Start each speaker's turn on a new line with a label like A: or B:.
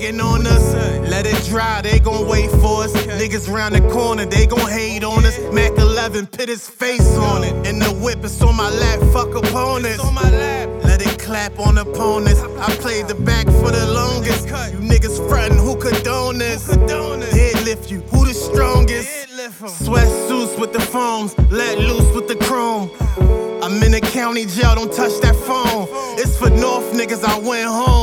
A: waiting on us. Let it dry, they gon' wait for us. Niggas round the corner, they gon' hate on us. Mac 11, put his face on it. And the whip is on my lap, fuck opponents. Let it clap on opponents. I played the back for the longest. You niggas frontin', who condone this? Deadlift you, who the strongest? Sweat suits with the foams, let loose with the chrome. I'm in the county jail, don't touch that phone. It's for North niggas, I went home.